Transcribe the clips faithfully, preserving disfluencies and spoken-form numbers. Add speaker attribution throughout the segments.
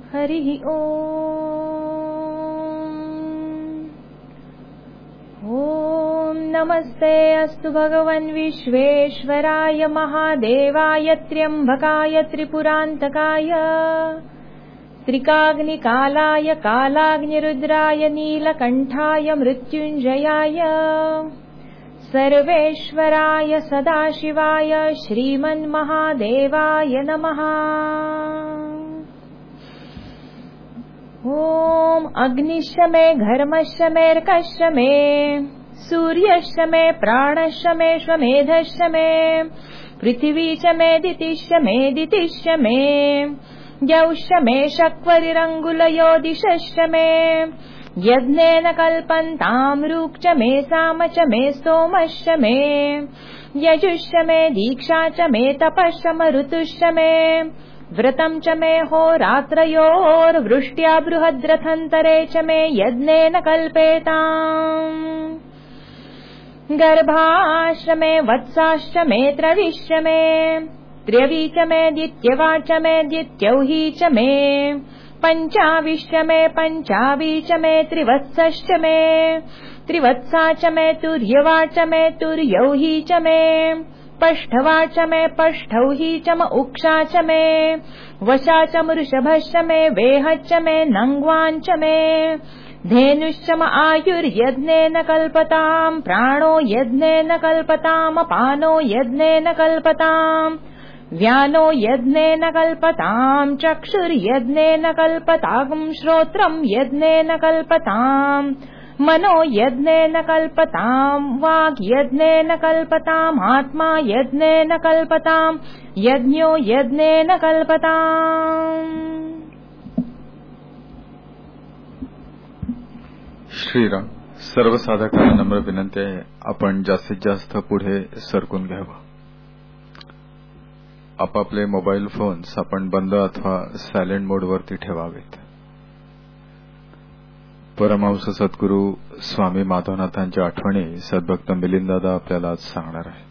Speaker 1: हरि ओम। ओम नमस्ते अस्तु भगवन् विश्वेश्वराय महादेवाय त्र्यंबकाय त्रिपुरान्तकाय त्रिकाग्निकालाय कालाग्निरुद्राय नीलकण्ठाय मृत्युञ्जयाय सर्वेश्वराय सदाशिवाय श्रीमन्महादेवाय नमः। ओम अग्निश्च मे घर्मश्च मेऽर्कश्च मे सूर्यश्च मे प्राणश्च मे श्वमेधश्च मे पृथिवी च मे दितिश्च मे दितिश्च मे द्यौश्च मे शक्वरिरङ्गुलयो दिशश्च मे यज्ञेन कल्पन्ताम् ऋक् च मे साम च मे स्तोमश्च मे यजुश्च मे दीक्षा च मे तपश्च मरुतुश्च मे व्रतं च मे होरात्रयोर्वृष्ट्या बृहद्रथन्तरे च मे यज्ञेन कल्पेताम् गर्भाश्च मे वत्साश्च मे त्रविश्च मे त्र्यवी च मे द्वित्यवा च मे द्वित्यौही च मे पञ्चाविश्च मे पञ्चावी च मे त्रिवत्सश्च मे त्रिवत्सा च मे तुर्यवा च मे तुर्यौही च मे पष्ठवा च मे पष्ठौही च म उक्षा च मे वशा च मृषभश्च मे वेहच्च मे नङ्ग्वान् च मे धेनुश्च म आयुर्यज्ञेन कल्पताम् प्राणो यज्ञेन कल्पताम् अपानो यज्ञेन कल्पताम् व्यानो यज्ञेन कल्पताम् चक्षुर्यज्ञेन कल्पताम् श्रोत्रम् यज्ञेन कल्पताम् मनो यज्ञेन कल्पताम् वाक् यज्ञेन कल्पताम् आत्मा यज्ञेन कल्पताम् यज्ञो यज्ञेन कल्पताम्।
Speaker 2: श्रीराम। सर्व साधकांना नम्र विनंती आहे, आपण जास्तीत जास्त पुढे सरकून घ्यावं. आपापले मोबाईल फोन्स आपण बंद अथवा सायलेंट मोडवरती ठेवावेत. परमहंस सद्गुरू स्वामी माधवनाथांच्या आठवणी सद्भक्त मिलिंददादा आपल्याला आज सांगणार आहेत.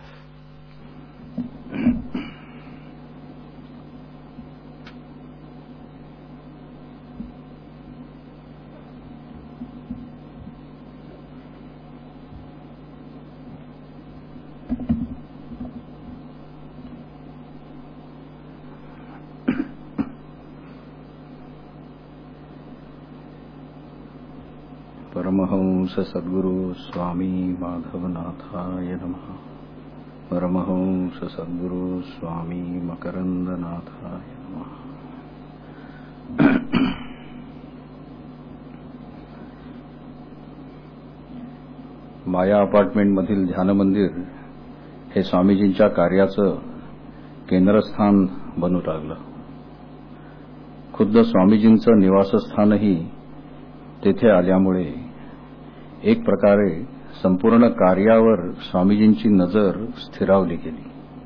Speaker 3: परमहंस सद्गुरू स्वामी माधवनाथाय नमः. परमहंस सद्गुरू स्वामी मकरंदनाथाय नमः. माया अपार्टमेंट मधील ध्यान मंदिर हे स्वामीजींच्या कार्याचं केंद्रस्थान बनू लागलं. खुद्द स्वामीजींचं निवासस्थानही तेथे आल्यामुळे एक प्रकारे संपूर्ण कार्यावर स्वामीजींची नजर स्थिरावली गेली.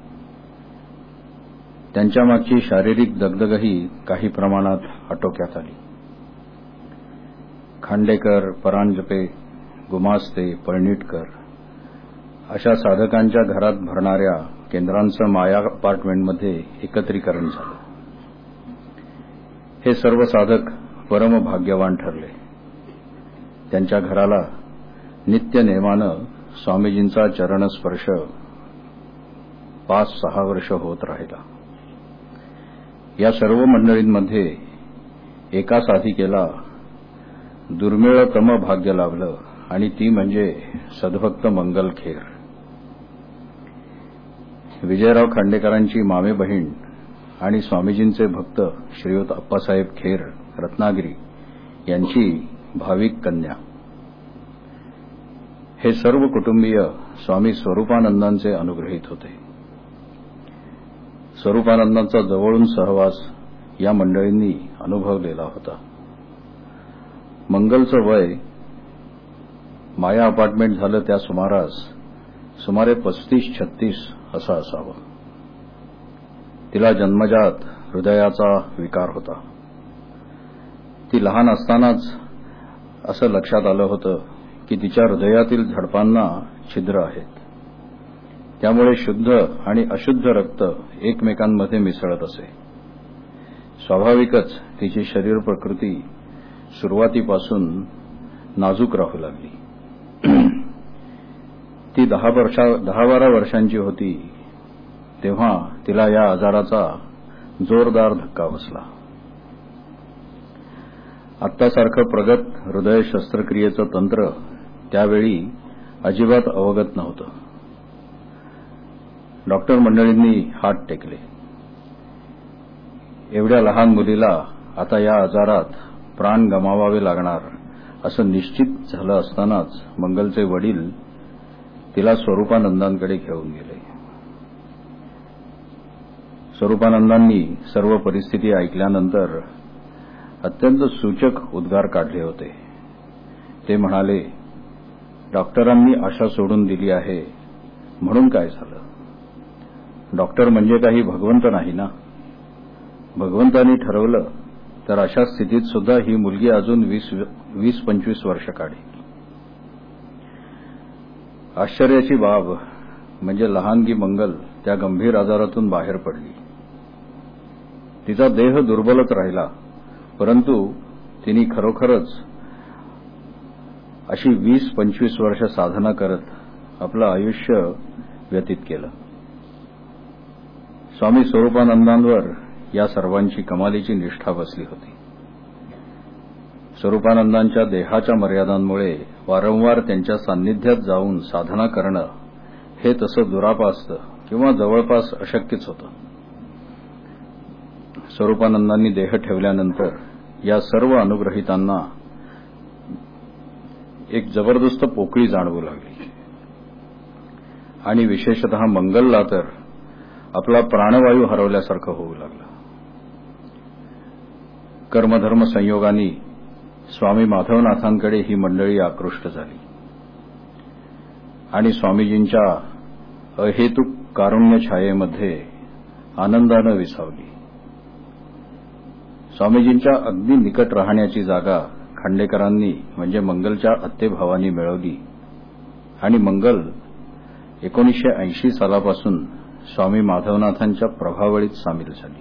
Speaker 3: त्यांच्या मागची शारीरिक दगदगही काही प्रमाणात आटोक्यात आली. खांडेकर, परांजपे, गुमास्ते, पळणिटकर अशा साधकांच्या घरात भरणाऱ्या केंद्रांचं माया अपार्टमेंटमध्ये एकत्रीकरण झालं. हे सर्व साधक परम भाग्यवान ठरले. त्यांच्या घराला नित्य नेमानं स्वामीजींचा चरणस्पर्श पाच सहा वर्ष होत राहिला. या सर्व मंडळींमध्ये एका साधिकेला दुर्मिळतम भाग्य लाभलं आणि ती म्हणजे सद्भक्त मंगलखेर. विजयराव खांडेकरांची मामे बहीण आणि स्वामीजींचे भक्त श्रीयुत अप्पासाहेब खेर रत्नागिरी यांची भाविक कन्या. हे सर्व कुटुंबीय स्वामी स्वरूपानंदांचे अनुग्रहित होते. स्वरूपानंदांचा जवळून सहवास या मंडळींनी अनुभवलेला होता. मंगलचं वय माया अपार्टमेंट झालं त्या सुमारास सुमारे पस्तीस छत्तीस असं असावं. तिला जन्मजात हृदयाचा विकार होता. ती लहान असतानाच असं लक्षात आलं होतं की तिच्या हृदयातील झडपांना छिद्र आहेत. त्यामुळे शुद्ध आणि अशुद्ध रक्त एकमेकांमध्ये मिसळत असे. स्वाभाविकच तिची शरीर प्रकृती सुरुवातीपासून नाजूक राहू लागली. ती दहा वर्षा दहा बारा वर्षांची होती तेव्हा तिला या आजाराचा जोरदार धक्का बसला. आत्तासारखं प्रगत हृदय शस्त्रक्रियेचं तंत्र त्यावेळी अजिबात अवगत नव्हतं. डॉक्टर मंडळींनी हात टेकले. एवढ्या लहान मुलीला आता या आजारात प्राण गमावावे लागणार असं निश्चित झालं असतानाच मंगलचे वडील तिला स्वरूपानंदांकडे घेऊन गेले. स्वरूपानंदांनी सर्व परिस्थिती ऐकल्यानंतर अत्यंत सूचक उद्गार काढले होते. ते म्हणाले, डॉक्टरांनी आशा सोडून दिली आहे म्हणून काय झालं? डॉक्टर म्हणजे काही भगवंत नाही ना. भगवंतांनी ठरवलं तर अशा स्थितीत सुद्धा ही मुलगी अजून वीस वीस पंचवीस वर्ष काढेल. आश्चर्याची बाब म्हणजे लहानगी मंगल त्या गंभीर आजारातून बाहेर पडली. तिचा देह दुर्बलच राहिला, परंतु तिने खरोखरच अशी वीस पंचवीस वर्ष साधना करत आपलं आयुष्य व्यतीत केलं. स्वामी स्वरूपानंदांवर या सर्वांची कमालीची निष्ठा बसली होती. स्वरूपानंदांच्या देहाच्या मर्यादांमुळे वारंवार त्यांच्या सान्निध्यात जाऊन साधना करणं हे तसं दुरापास्त किंवा जवळपास अशक्यच होतं. स्वरूपानंदांनी देह ठेवल्यानंतर या सर्व अनुग्रहितांना एक जबरदस्त पोकळी जाणवू लागली आणि विशेषतः मंगलला तर आपला प्राणवायू हरवल्यासारखं होऊ लागलं. कर्मधर्म संयोगाने स्वामी माधवनाथांकडे ही मंडळी आकृष्ट झाली आणि स्वामीजींच्या अहेतुक कारुण्य छायेमध्ये आनंदानं विसावली. स्वामीजींच्या अगदी निकट राहण्याची जागा खांडेकरांनी म्हणजे मंगलच्या आत्तेभावांनी मिळवली आणि मंगल एकोणीसशे ऐंशी सालापासून स्वामी माधवनाथांच्या प्रभावळीत सामील झाली.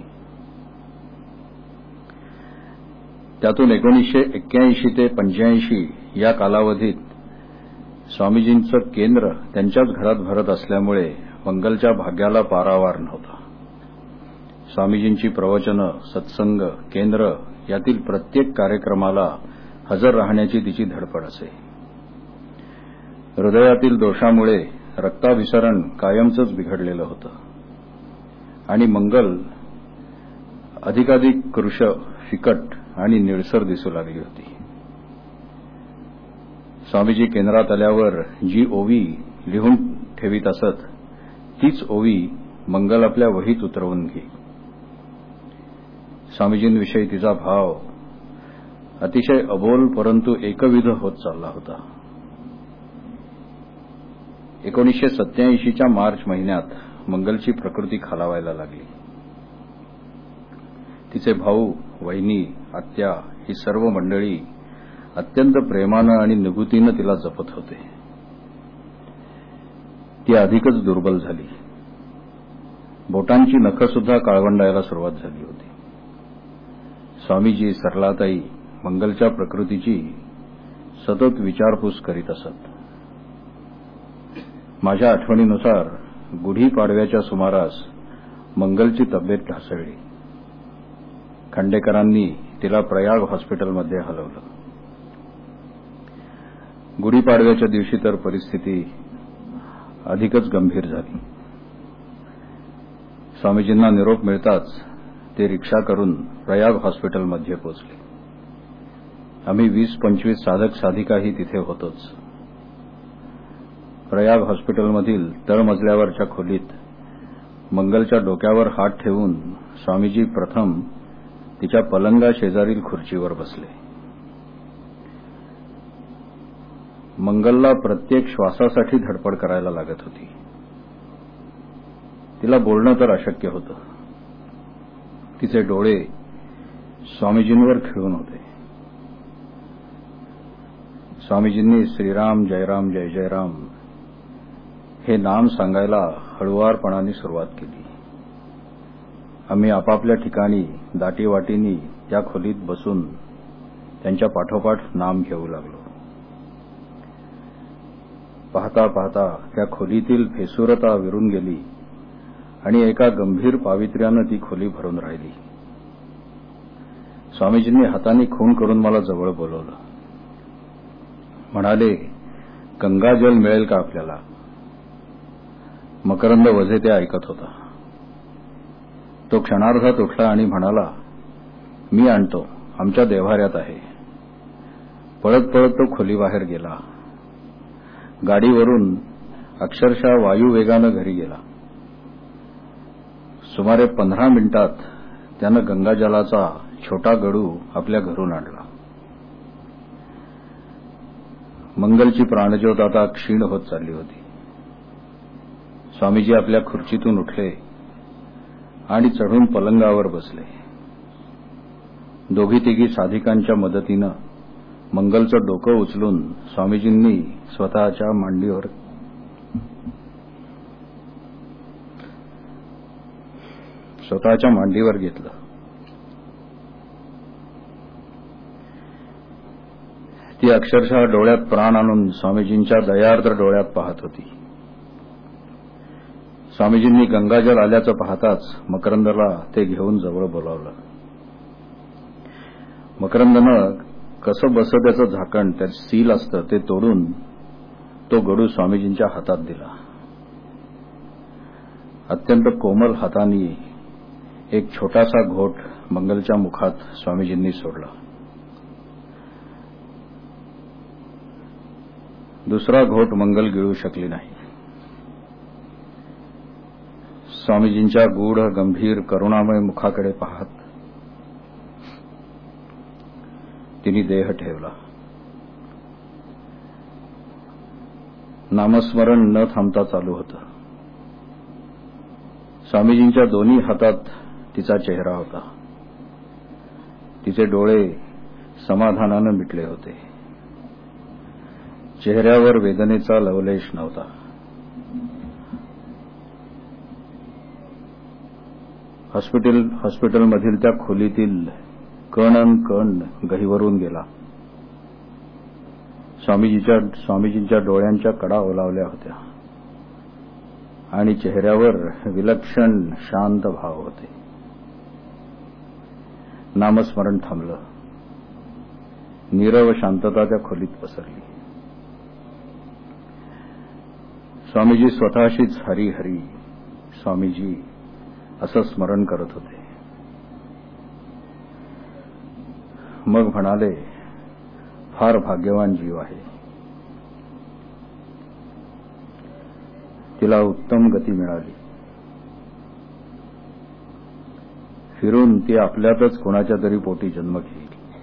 Speaker 3: त्यातून एकोणीसशे एक्क्याऐंशी ते पंच्याऐंशी या कालावधीत स्वामीजींचं केंद्र त्यांच्याच घरात भरत असल्यामुळे मंगलच्या भाग्याला पारावार नव्हता. स्वामीजींची प्रवचनं, सत्संग, केंद्र यातील प्रत्येक कार्यक्रमाला हजर राहण्याची तिची धडपड असे. हृदयातील दोषामुळे रक्ताभिसरण कायमचंच बिघडलेलं होतं आणि मंगल अधिकाधिक कृश, फिकट आणि निळसर दिसू लागली होती. स्वामीजी केंद्रात आल्यावर जी ओवी लिहून ठेवीत असत तीच ओवी मंगल आपल्या वहीत उतरवून घे. स्वामीजींविषयी तिचा भाव अतिशय अबोल परंतु एकविध होत चालला होता. एकोणीसशे सत्याऐंशीच्या मार्च महिन्यात मंगलची प्रकृती खालावायला लागली. तिचे भाऊ, वहिनी, आत्या ही सर्व मंडळी अत्यंत प्रेमानं आणि निगुतीनं तिला जपत होते. ती अधिकच दुर्बल झाली. बोटांची नखं सुद्धा काळवंडायला सुरुवात झाली होती. स्वामीजी, सरलाताई मंगलच्या प्रकृतीची सतत विचारपूस करीत असत. माझ्या आठवणीनुसार गुढीपाडव्याच्या सुमारास मंगलची तब्येत ढासळली. खांडेकरांनी तिला प्रयाग हॉस्पिटलमध्ये हलवलं. गुढीपाडव्याच्या दिवशी तर परिस्थिती अधिकच गंभीर झाली. स्वामीजींना निरोप मिळताच ते रिक्षा करून प्रयाग हॉस्पिटलमध्ये पोचले. आम्ही वीस पंचवीस साधक साधिकाही तिथे होतोच. प्रयाग हॉस्पिटलमधील तळमजल्यावरच्या खोलीत मंगलच्या डोक्यावर हात ठेवून स्वामीजी प्रथम तिच्या पलंगा शेजारील खुर्चीवर बसले. मंगलला प्रत्येक श्वासासाठी धडपड करायला लागत होती. तिला बोलणं तर अशक्य होतं. तिचे डोळे स्वामीजींवर खिळून होते. स्वामीजींनी श्रीराम जयराम जय जयराम हे नाम सांगायला हळुवारपणाने सुरुवात केली आम्ही आपापल्या ठिकाणी दाटीवाटीनी त्या खोलीत बसून त्यांच्या पाठोपाठ नाम घेऊ लागलो. पाहता पाहता त्या खोलीतील फेसूरता विरून गेली आणि एका गंभीर पावित्र्यानं ती खोली भरून राहिली. स्वामीजींनी हाताने खून करून मला जवळ बोलवलं. म्हणाले, गंगाजल मिळेल का आपल्याला? मकरंद वझे ते ऐकत होता. तो क्षणार्धात उठला आणि म्हणाला, मी आणतो, आमच्या देव्हाऱ्यात आहे. पळत पळत तो खोलीबाहेर गेला. गाडीवरून अक्षरशः वायुवेगानं घरी गेला. सुमारे पंधरा मिनिटात त्यानं गंगाजलाचा छोटा गडू आपल्या घरून आणला. मंगलची प्राणज्योत आता क्षीण होत चालली होती. स्वामीजी आपल्या खुर्चीतून उठले आणि चढून पलंगावर बसले. दोघी तिघी साधिकांच्या मदतीनं मंगलचं डोकं उचलून स्वामीजींनी स्वतःच्या मांडीवर स्वतःच्या मांडीवर घेतलं. ती अक्षरशः डोळ्यात प्राण आणून स्वामीजींच्या दयार्द्र डोळ्यात पाहत होती. स्वामीजींनी गंगाजल आल्याचं पाहताच मकरंदला ते घेऊन जवळ बोलावलं. मकरंदनं कसं बसं त्याचं झाकण, त्याचं सील असतं ते तोडून तो गडू स्वामीजींच्या हातात दिला. अत्यंत कोमल हातांनी एक छोटासा घोट मंगलच्या मुखात स्वामीजींनी सोडला. दुसरा घोट मंगल गिळू शकली नाही. स्वामीजींच्या गूढ गंभीर करुणामय मुखाकडे पाहत तिने देह ठेवला. नामस्मरण न थांबता चालू होतं. स्वामीजींच्या दोन्ही हातात तिचा चेहरा होता. तिचे डोळे समाधानानं मिटले होते. चेहऱ्यावर वेदनेचा लवलेश नव्हता. हॉस्पिटल हॉस्पिटलमधील त्या खोलीतील कण कण गहिवरून गेला. स्वामीजीच्या स्वामीजींच्या डोळ्यांच्या कडा ओलावल्या होत्या आणि चेहऱ्यावर विलक्षण शांत भाव होते. नामस्मरण थांबलं. नीरव शांतता त्या खोलीत पसरली. स्वामीजी स्वतःशीच हरी हरी स्वामीजी असं स्मरण करत होते. मग म्हणाले, फार भाग्यवान जीव आहे. तिला उत्तम गती मिळाली. फिरून ती आपल्यातच कोणाच्या तरी पोटी जन्म घेईल.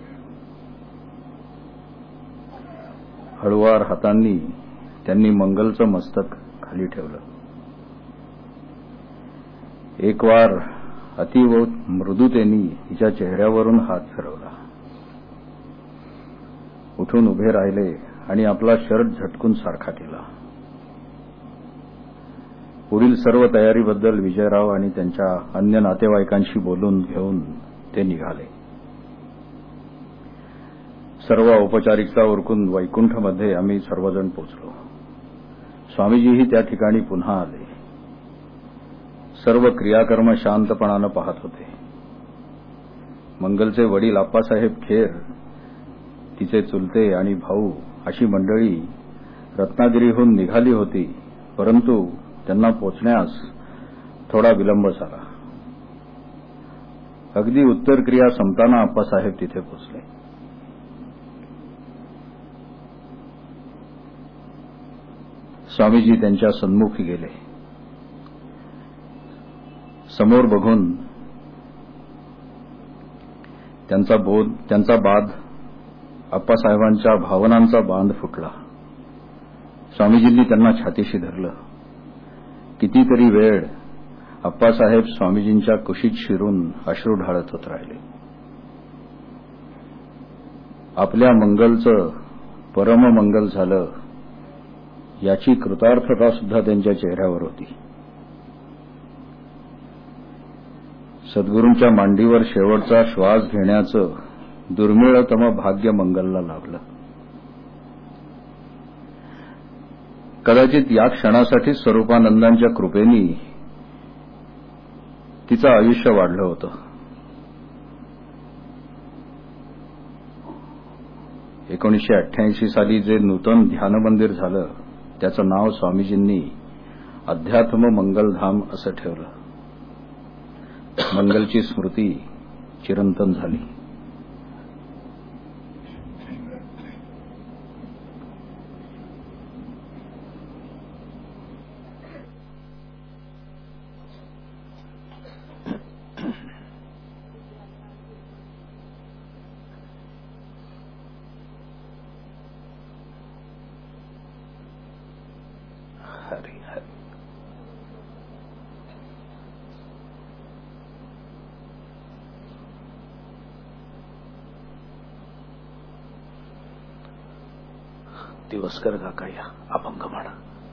Speaker 3: हळुवार हातांनी त्यांनी मंगलचं मस्तक खाली ठेवलं. एक वार अतिव मृदुतेनी तिच्या चेहऱ्यावरून हात फिरवला. उठून उभे राहिले आणि आपला शर्ट झटकून सारखा केला. पुढील सर्व तयारीबद्दल विजयराव आणि त्यांच्या अन्य नातेवाईकांशी बोलून घेऊन ते निघाले. सर्व औपचारिकता उरकून वैकुंठमध्ये आम्ही सर्वजण पोचलो. स्वामीजीही त्या ठिकाणी पुन्हा आले. सर्व क्रियाकर्म शांतपणानं पाहत होते. मंगलचे वडील आप्पासाहेब खेर, तिचे चुलते आणि भाऊ अशी मंडळी रत्नागिरीहून निघाली होती, परंतु त्यांना पोचण्यास थोडा विलंब झाला. अगदी उत्तर क्रिया संपताना आप्पासाहेब तिथे पोचले. स्वामीजी त्यांच्या सन्मुखी गेले. समोर बघून त्यांचा बोध त्यांचा बाद आप्पासाहेबांच्या भावनांचा बांध फुटला. स्वामीजींनी त्यांना छातीशी धरलं. कितीतरी वेळ आप्पासाहेब स्वामीजींच्या कुशीत शिरून अश्रू ढाळत होत राहिले. आपल्या मंगलचं परममंगल झालं याची कृतार्थता सुद्धा त्यांच्या चेहऱ्यावर होती. सद्गुरूंच्या मांडीवर शेवटचा श्वास घेण्याचं दुर्मिळतम भाग्य मंगलला लाभलं. कदाचित या क्षणासाठी स्वरूपानंदांच्या कृपेनी तिचं आयुष्य वाढलं होतं. एकोणीसशे अठ्ठ्याऐंशी साली जे नूतन ध्यान मंदिर झालं त्याचं नाव स्वामीजींनी अध्यात्म मंगलधाम असं ठेवलं. मंगलची स्मृती चिरंतन झाली. हरी हरी. दिवसकर काका या अभंग म्हणा.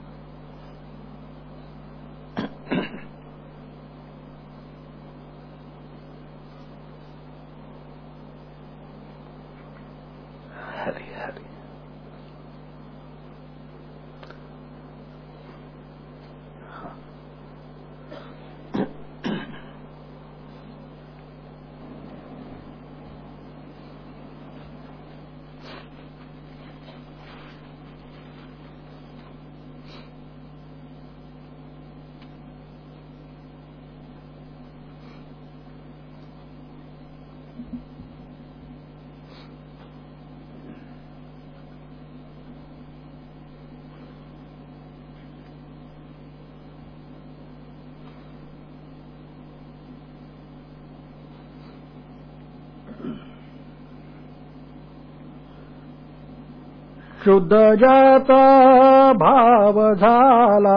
Speaker 3: हरी हरी.
Speaker 4: शुद्ध जाता भाव झाला,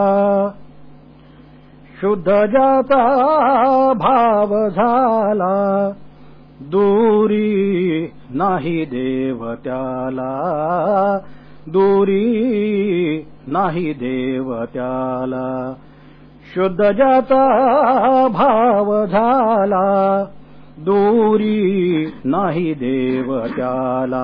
Speaker 4: शुद्ध जाता भाव झाला, दूरी नाही देव त्याला, दूरी नाही देव त्याला. शुद्ध जाता भाव झाला, दूरी नाही देव त्याला,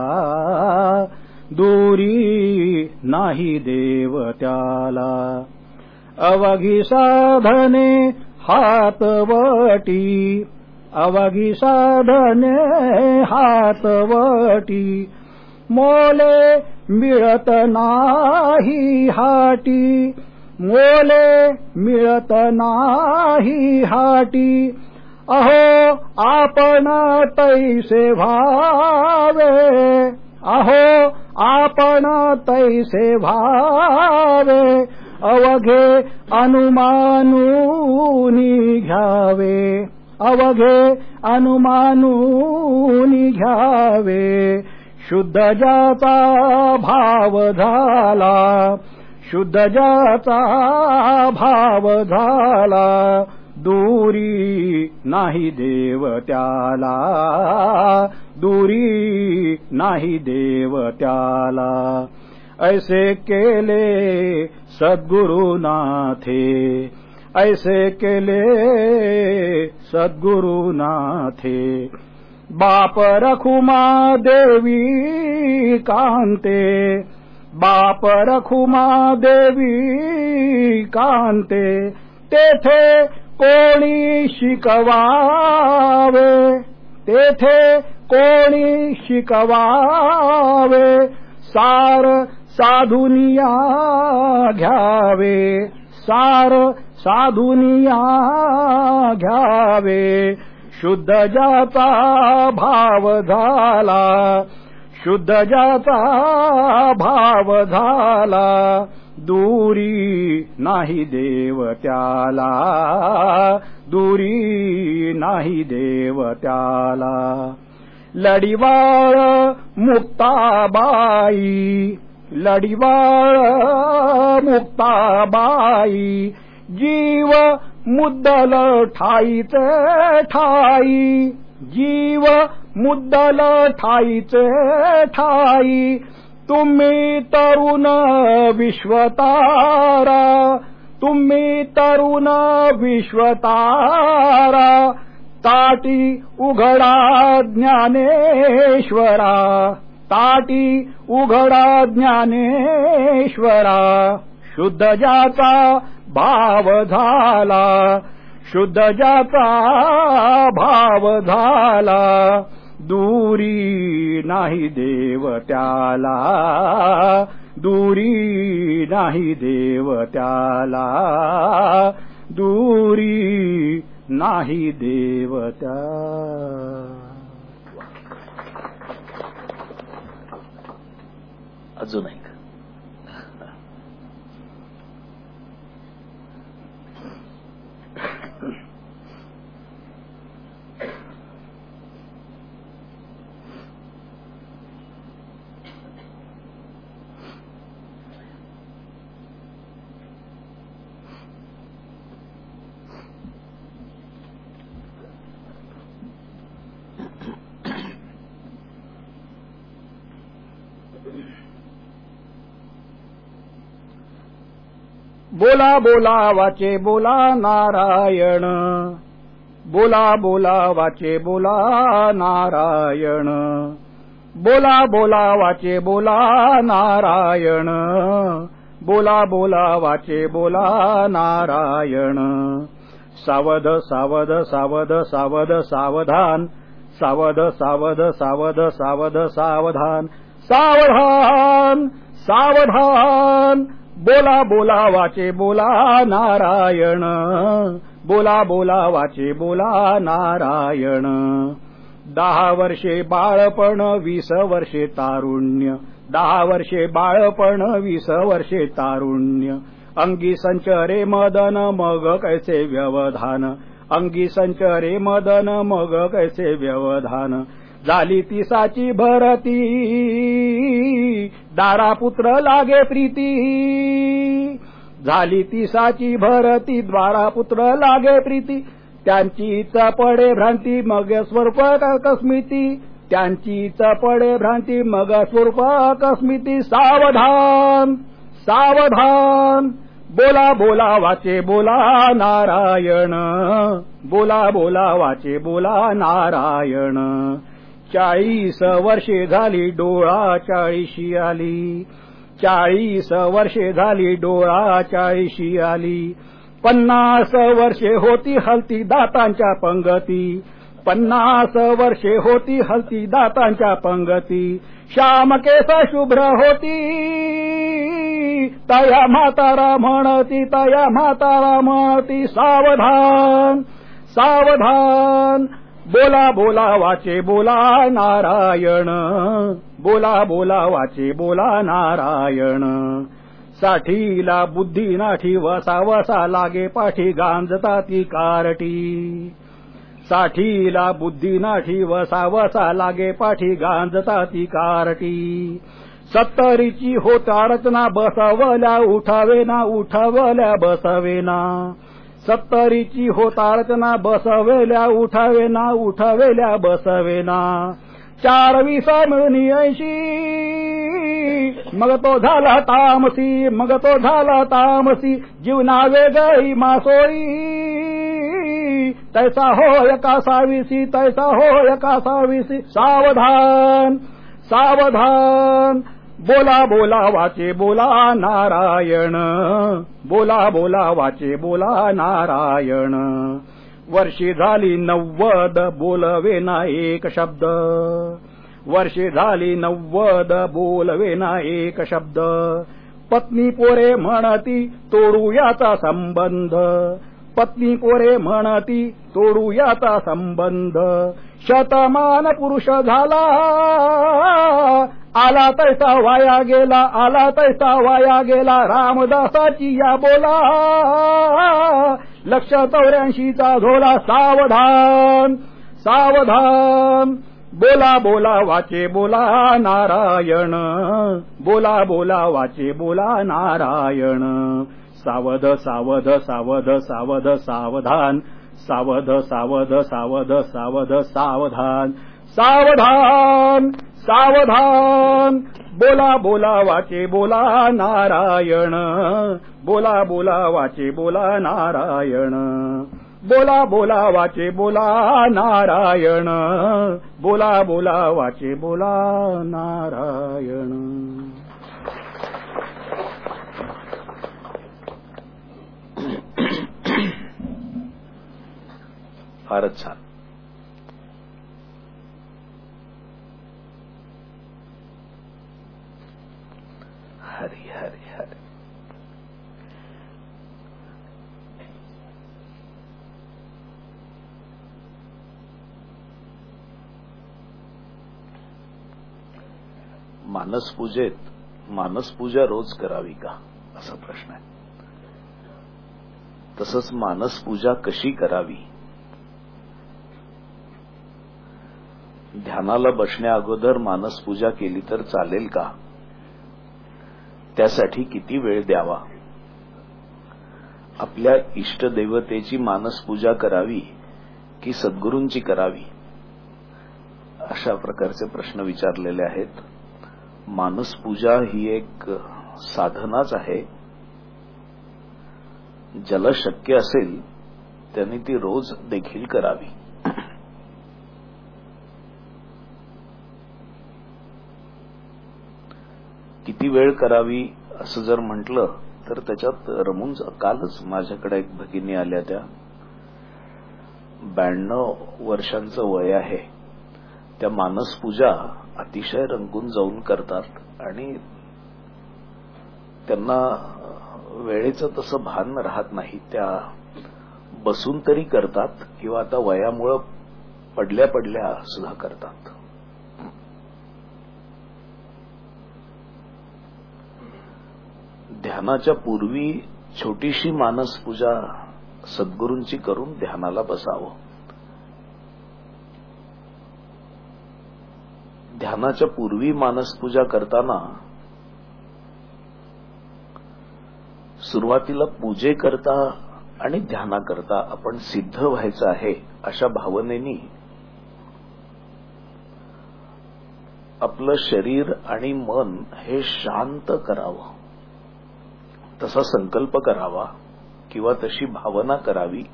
Speaker 4: दूरी नाही देव त्याला. अवघी साधने हातवटी, अवघी साधने हातवटी, मोले मिळत नाही हाटी, मोले मिळत नाही हाटी. अहो आपण तैसे व्हावे, अहो आपण तैसे व्हावे, अवघे अनुमानूनी घ्यावे, अवघे अनुमानूनी घ्यावे. शुद्ध जाता भाव झाला, शुद्ध जाता भाव झाला, दूरी नाही देव त्याला, दूरी नाही देव त्याला. ऐसे केले सद्गुरुनाथे, ऐसे केले सद्गुरुनाथे. बाप रखुमा देवी कांते, बाप रखुमा देवी कांते, तेथे कोणी शिकवावे, तेथे कोणी शिकवावे. सार साधुनिया घ्यावे, सार साधुनिया घ्यावे. शुद्ध जाता भाव झाला, शुद्ध जाता भाव झाला, दूरी नाही देव त्याला, दूरी नाही देव त्याला. लढिवाळ मुक्ताबाई, लढिवाळ मुक्ताबाई, जीव मुद्दल ठाईचे ठाई, जीव मुद्दल ठाईचे ठाई. तुम्ही तरुण विश्वतारा, तुम्ही तरुण विश्वतारा, ताटी उघडा ज्ञानेश्वरा, ताटी उघडा ज्ञानेश्वरा, शुद्ध ज्याचा भाव झाला, शुद्ध ज्याचा भाव झाला, दूरी नाही देव त्याला, दूरी नाही देव त्याला, दूरी नाही देव त्या.
Speaker 5: अजून एक
Speaker 4: बोला बोला वाचे बोला नारायण, बोला बोला वाचे बोला नारायण, बोला बोला वाचे बोला नारायण, बोला बोला वाचे बोला नारायण. सावध सावध सावध सावध सावधान, सावध सावध सावध सावध सावधान, सावधान सावधान. बोला बोला वाचे बोला नारायण, बोला बोला वाचे बोला नारायण. दहा वर्षे बाळपण वीस वर्षे तारुण्य, दहा वर्षे बाळपण वीस वर्षे तारुण्य. अंगी संचरे मदन मग कैसे व्यवधान, अंगी संचरे मदन मग कैसे व्यवधान. झाली तिसाची भरती दारापुत्र लागे प्रीती, झाली तिसाची भरती द्वारापुत्र लागे प्रीती. त्यांची चपडे भ्रांती मग स्वरूप कस्मिती, त्यांची चपडे भ्रांती मग स्वरूप कस्मिती. सावधान सावधान. बोला बोला वाचे बोला नारायण, बोला बोला वाचे बोला नारायण. चाळीस वर्षे झाली डोळा चाळीशी आली, चाळीस वर्षे झाली डोळा चाळीशी आली. पन्नास वर्षे होती हलती दातांच्या पंगती, पन्नास वर्षे होती हलती दातांच्या पंगती. श्याम केस शुभ्र होती तया म्हातारा म्हणती, तया म्हातारा म्हणती. सावधान सावधान. बोला बोला वाचे बोला नारायण, बोला बोला वाचे बोला नारायण. साठीला बुद्धी नाठी वसा वसा लागे पाठी गांजता ती कारटी, साठीला बुद्धी नाठी वसा वसा लागे पाठी गांजता ती कारटी. सत्तरीची होता रचना बसवल्या उठावेना, उठावल्या बसवेना. सत्तरीची होता रचना बसवेल्या उठावेना, उठावेल्या बसवेना. चार विसा मिळून ऐंशी मग तो झाला तामसी, मग तो झाला तामसी. जीवना वेगळी मासोळी तैसा होय कासाविसी, तैसा होय कासाविसी. सावधान सावधान. बोला बोला वाचे बोला नारायण, बोला बोला वाचे बोला नारायण. वर्षी झाली नव्वद बोलवेना एक शब्द, वर्षे झाली नव्वद बोलवेना एक शब्द. पत्नी पोरे म्हणती तोडू याचा संबंध, पत्नी पोरे म्हणती तोडू याचा संबंध. शतमान पुरुष झाला आला तैसा वाया गेला, आला तैसा वाया गेला. रामदासाची या बोला लक्ष चौऱ्याऐंशीचा झोला. सावधान सावधान. बोला बोला वाचे बोला नारायण, बोला बोला वाचे बोला नारायण. सावध सावध सावध सावध सावधान, सावध सावध सावध सावध सावधान. सावधान सावधान. बोला बोला वाचे बोला नारायण, बोला बोला वाचे बोला नारायण. बोला बोला वाचे बोला नारायण, बोला बोला वाचे बोला नारायण.
Speaker 5: फारच छान. हरी हरी हरी. मानसपूजेत मानसपूजा रोज करावी का असा प्रश्न आहे. तसंच मानसपूजा कशी करावी, ध्यानाला बसण्या अगोदर मानसपूजा केली तर चालेल का, त्यासाठी किती वेळ द्यावा, आपल्या इष्टदेवतेची मानसपूजा करावी की सद्गुरूंची करावी, अशा प्रकारचे प्रश्न विचारलेले आहेत. मानसपूजा ही एक साधनाच आहे. ज्याला शक्य असेल त्यांनी ती रोज देखील करावी. किती वेळ करावी असं जर म्हटलं तर त्याच्यात रमून जा. कालच माझ्याकडे एक भगिनी आल्या, त्या ब्याण्णव वर्षांचं वय आहे. त्या मानसपूजा अतिशय रंगून जाऊन करतात आणि त्यांना वेळेचं तसं भान राहत नाही. त्या बसून तरी करतात किंवा आता वयामुळं पडल्या पडल्या सुद्धा करतात. ध्यानाच्या पूर्वी छोटीशी मानसपूजा सद्गुरूंची करून ध्यानाला बसावं. ध्यानाच्या पूर्वी मानसपूजा करताना सुरुवातीला पूजेकरता आणि ध्यानाकरता आपण सिद्ध व्हायचं आहे अशा भावनेनी आपलं शरीर आणि मन हे शांत करावं, तसा संकल्प करावा किंवा तशी भावना करावी.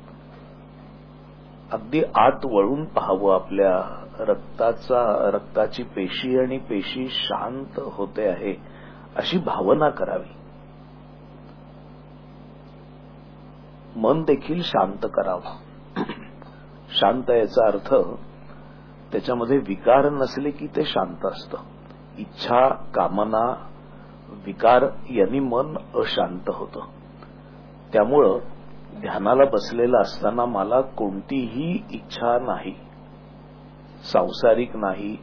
Speaker 5: अगदी आत वळून पाहावं. आपल्या रक्ताचा रक्ताची पेशी आणि पेशी शांत होते आहे अशी भावना करावी. मन देखील शांत करावं. शांत याचा अर्थ त्याच्यामध्ये विकार नसले की ते शांत असतं. इच्छा, कामना, विकार यांनी मन अशांत होतं. त्यामुळं ध्यानाला बसलेला असताना मला कोणतीही इच्छा नाही, सांसारिक नाही,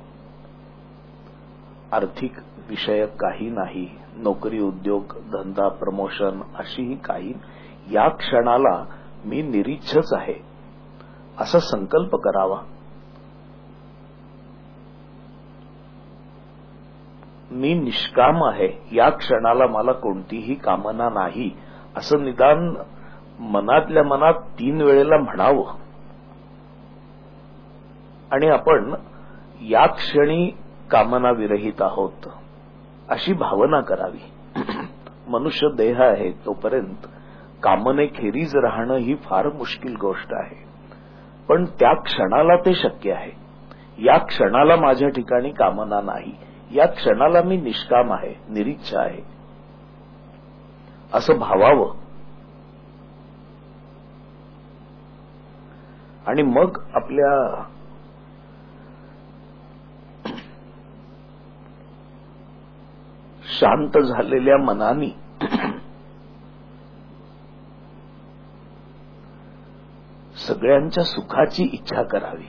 Speaker 5: आर्थिक विषयक काही नाही, नोकरी, उद्योग, धंदा, प्रमोशन अशीही काही, या क्षणाला मी निरीच्छच आहे असा संकल्प करावा. मी निष्काम आहे, या क्षणाला मला कोणतीही कामना नाही असं निदान मनातल्या मनात तीन वेळेला म्हणावं. आणि आपण या क्षणी कामना विरहित आहोत अशी भावना करावी. मनुष्य देह आहे तोपर्यंत कामनेखेरीज राहणं ही फार मुश्किल गोष्ट आहे, पण त्या क्षणाला ते शक्य आहे. या क्षणाला माझ्या ठिकाणी कामना नाही, या क्षणाला मी निष्काम आहे, निरीच्छा आहे असं भावावं. आणि मग आपल्या शांत झालेल्या मनाने सगळ्यांच्या सुखाची इच्छा करावी.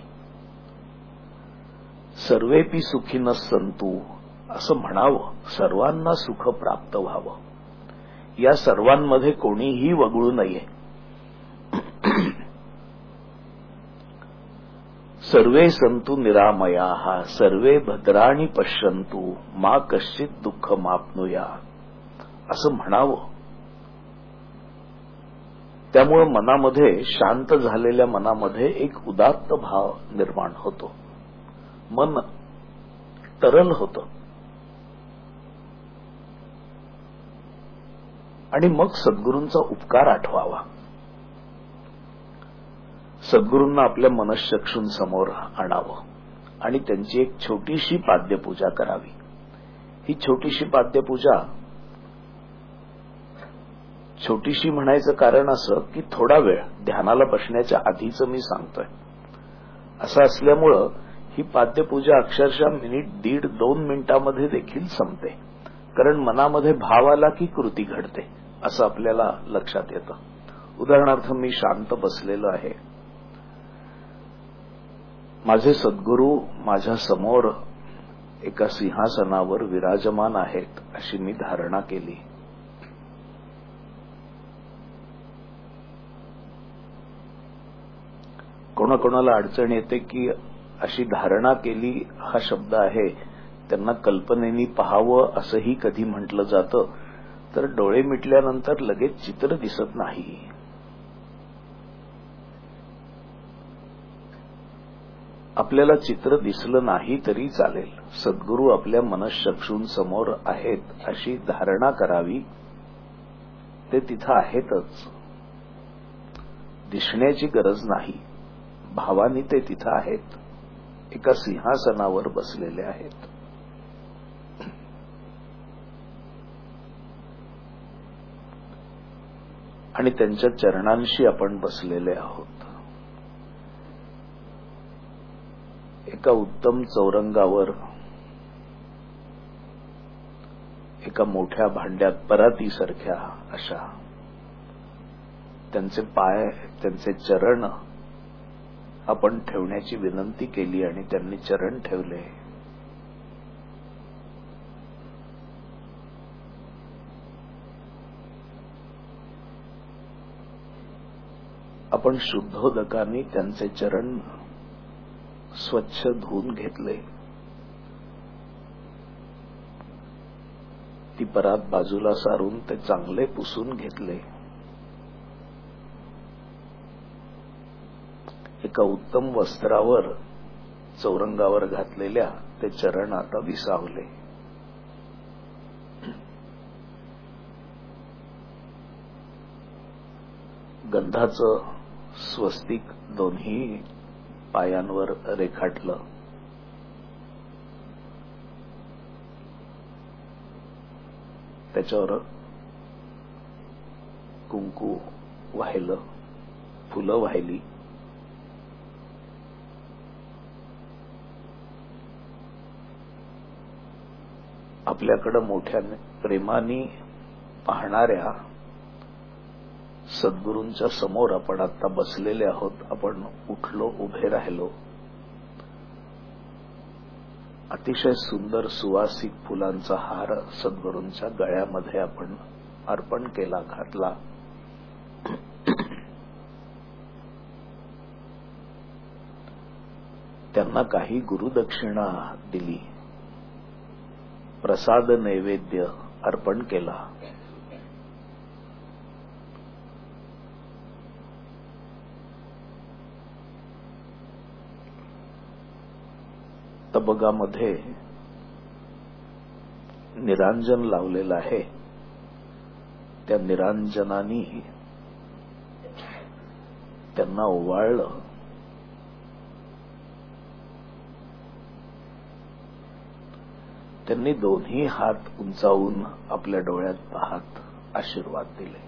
Speaker 5: सर्वेपी सुखीनः सन्तु असं म्हणावं. सर्वांना सुख प्राप्त व्हावं. या सर्वांमध्ये कोणीही वगळू नये. सर्वे सन्तु निरामयाः सर्वे भद्राणि पश्यन्तु मा कश्चित् दुःखमाप्नुयात् असं म्हणावं. त्यामुळे मनामध्ये, शांत झालेल्या मनामध्ये एक उदात्त भाव निर्माण होतो. मन तरल होतं. आणि मग सद्गुरूंचा उपकार आठवावा. सद्गुरूंना आपल्या मनश्चक्षूंसमोर आणावं आणि त्यांची एक छोटीशी पाद्यपूजा करावी. ही छोटीशी पाद्यपूजा, छोटीशी म्हणायचं कारण असं की थोडा वेळ ध्यानाला बसण्याच्या आधीच मी सांगतोय. असं असल्यामुळं ही पाद्यपूजा अक्षरशः मिनिट दीड दोन मिनिटांमध्ये देखील संपते. कारण मनामध्ये भाव आला की कृती घडते असं आपल्याला लक्षात येतं. उदाहरणार्थ मी शांत बसलेलो आहे, माझे सद्गुरू माझ्या समोर एका सिंहासनावर विराजमान आहेत अशी मी धारणा केली. कोणाकोणाला अडचण येते की अशी धारणा केली हा शब्द आहे त्यांना कल्पनेनी पाहावं असंही कधी म्हटलं जातं, तर डोळे मिटल्यानंतर लगेच चित्र दिसत नाही. आपल्याला चित्र दिसलं नाही तरी चालेल, सद्गुरू आपल्या मनश्चक्षूंसमोर आहेत अशी धारणा करावी. ते तिथं आहेतच, दिसण्याची गरज नाही. भावानी ते तिथं आहेत, एका सिंहासनावर बसलेले आहेत. आणि त्यांच्या चरणांशी आपण बसलेले आहोत. एका उत्तम चौरंगावर एका मोठ्या भांड्यात परातीसारख्या अशा त्यांचे पाय, त्यांचे चरण आपण ठेवण्याची विनंती केली आणि त्यांनी चरण ठेवले. आपण शुद्धोदकाने त्यांचे चरण स्वच्छ धुवून घेतले. ती परात बाजूला सारून ते चांगले पुसून घेतले. एका उत्तम वस्त्रावर चौरंगावर घातलेल्या ते चरण आता विसावले. गंधाचं स्वस्तिक दोन्ही पायांवर रेखाटलं. त्याच्यावर कुंकू वाहिलं, फुलं वाहिली. आपल्याकडं मोठ्या प्रेमाने पाहणाऱ्या सद्गुरूंच्या समोर आपण आता बसलेले आहोत. आपण उठलो, उभे राहिलो. अतिशय सुंदर सुवासिक फुलांचा हार सद्गुरूंच्या गळ्यामध्ये आपण अर्पण केला, घातला. त्यांना काही गुरुदक्षिणा दिली, प्रसाद नैवेद्य अर्पण केला. तबगामध्ये निरांजन लावलेलं आहे. त्या निरांजनानी त्यांना ओवाळलं. त्यांनी दोन्ही हात उंचावून आपल्या डोळ्यात पाहत आशीर्वाद दिले.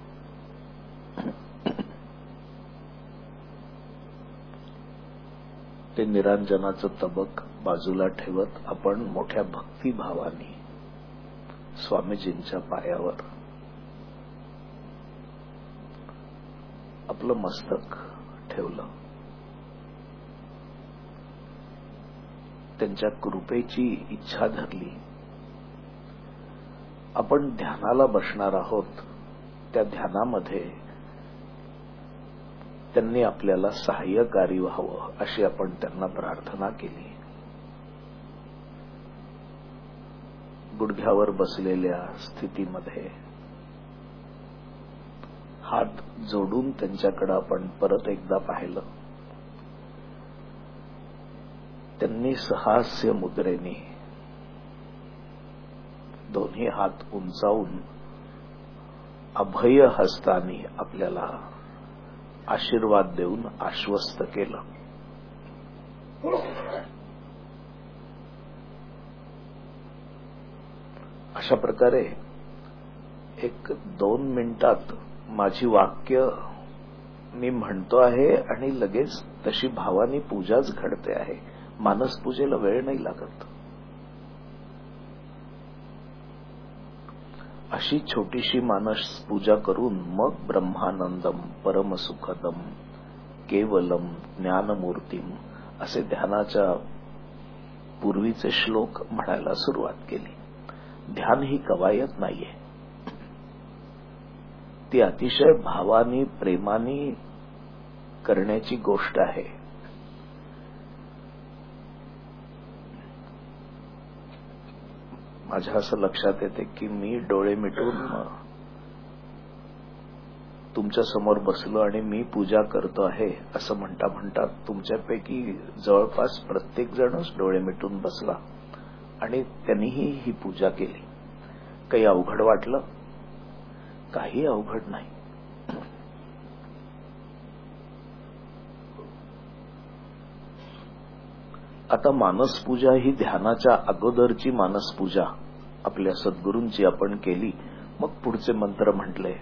Speaker 5: ते निरांजनाचं तबक बाजूला ठेवत आपण मोठ्या भक्तिभावाने स्वामीजींच्या पायावर आपलं मस्तक ठेवलं. त्यांच्या कृपेची इच्छा धरली. आपण ध्यानाला बसणार आहोत. त्या ध्यानामध्ये त्यांनी आपल्याला सहाय्यकारी व्हावं अशी आपण त्यांना प्रार्थना केली. गुडघ्यावर बसलेल्या स्थितीमध्ये हात जोडून त्यांच्याकडे आपण परत एकदा पाहिलं. त्यांनी सहास्य मुद्रेने दोन्ही हात उंचावून अभय हस्तानी आपल्याला आशीर्वाद देऊन आश्वस्त केलं. अशा प्रकारे एक दोन मिनिटात माझी वाक्य मी म्हणतो आहे आणि लगेच तशी भावानी पूजाच घडते आहे. मानस पूजेला वेळ नाही लागत. अशी छोटीशी मानस पूजा करून मग ब्रह्मानंदम परमसुखदम केवलम ज्ञानमूर्तीम असे ध्यानाच्या पूर्वीचे श्लोक म्हणायला सुरुवात केली. ध्यान ही कवायत नाहीये. ती अतिशय भावानी प्रेमानी करण्याची गोष्ट आहे. माझ्या असं लक्षात येते की मी डोळे मिटून तुमच्या समोर बसलो आणि मी पूजा करतो आहे असं म्हणता म्हणता तुमच्यापैकी जवळपास प्रत्येक जणच डोळे मिटून बसला आणि त्यांनीही ही पूजा केली. काही अवघड वाटलं? काही अवघड नाही. आता मानसपूजा ही ध्यानाच्या अगोदरची मानसपूजा आपल्या सद्गुरूंची आपण केली. मग पुढचे मंत्र म्हटले.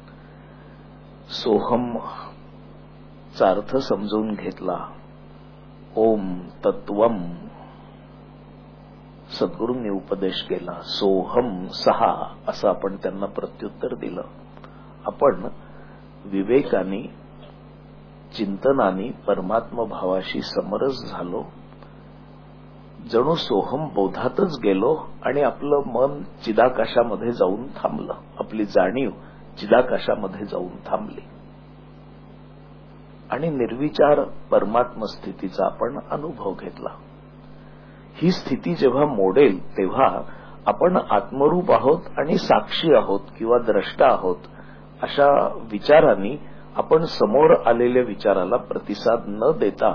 Speaker 5: सोहम चा अर्थ समजून घेतला. ओम तत्वम सद्गुरूंनी उपदेश केला. सोहम सहा असं आपण त्यांना प्रत्युत्तर दिलं. आपण विवेकाने चिंतनाने परमात्मा भावाशी समरस झालो. जणू सोहम बोधातच गेलो आणि आपलं मन चिदाकाशामध्ये जाऊन थांबलं. आपली जाणीव चिदाकाशामध्ये जाऊन थांबली आणि निर्विचार परमात्म स्थितीचा आपण अनुभव घेतला. ही स्थिती जेव्हा मोडेल तेव्हा आपण आत्मरूप आहोत आणि साक्षी आहोत किंवा द्रष्टा आहोत अशा विचारांनी आपण समोर आलेल्या विचाराला प्रतिसाद न देता